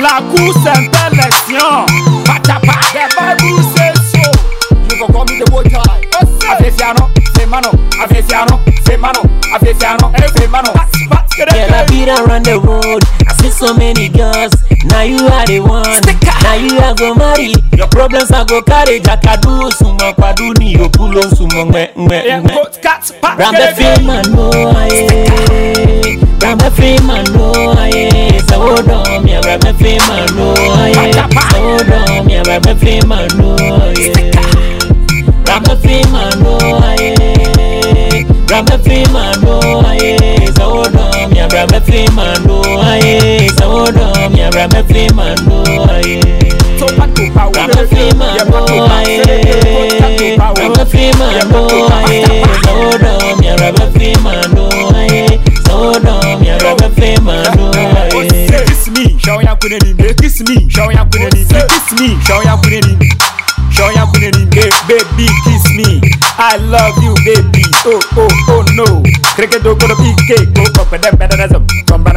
La course intellection. Patapa. The Bible says so. You go call me the boy tie. Avesiano, Femano, Avesiano, Femano, Avesiano, Femano. Girl, I beat around the road. I see so many girls. Now you are the one. Now you are go marry. Your problems are go carry. Jakadu sumo kwadu ni opulo sumo mwe. Rambe fema no aye. Rambe fema no aye. Sawodom ya rambe fema no aye. Sawodom ya rambe fema no aye. Rambe fema no aye. Rambe fema no aye. Sawodom ya rambe fema no aye. Sawodom ya rambe fema no aye. Rambe fema no aye. Rambe fema no aye. Sawodom ya rambe fema no aye. Sawodom ya rambe fema no aye. Kiss me, show ya kuneni. Kiss me, show ya kuneni. Kiss me, show ya kuneni. Show ya kuneni, baby, kiss me. I love you, baby. Oh, oh, oh no. Cricket do go to PK, go up and then somebody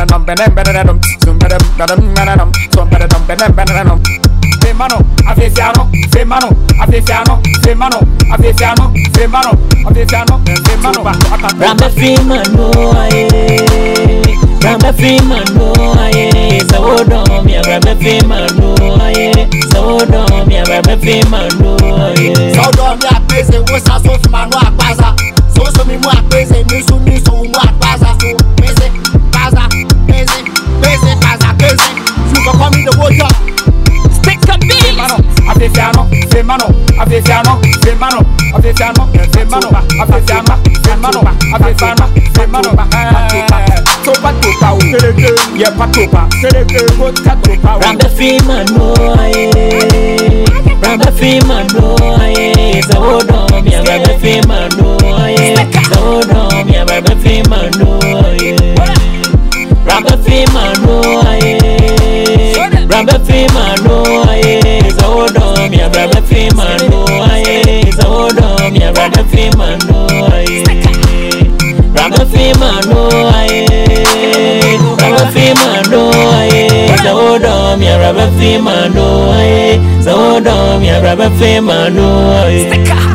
Femano, Avesiano, Femano, Avesiano, Femano, Avesiano, Femano, Avesiano, Femano. Rambe fema no aye. Rambe fema no aye. Sawodom ya rambe fema no aye. Sawodom ya rambe fema no aye. Sawodom ya pese wo sa so fi manu agbaza. So mi mu apese mi su mu agbaza so. Pese, baza, pese, pese, baza, pese. You go call me the boy tie. Avesiano, Femano, Avesiano, Femano, Avesiano, Femano, Avesiano, Femano, Avesiano, Femano. Topa topa, yeah patopa, Rambe fema no aye. Rambe fema no aye. Sawodom ya rambe fema no aye. Sawodom ya rambe fema no aye. Rambe fema no aye. Rambe fema no aye. Sawodom ya rambe fema no aye. Sawodom ya rambe fema no aye. Rambe fema no aye. Rambe fema no aye. Sawodom ya rambe fema no aye. Sawodom ya rambe fema no aye.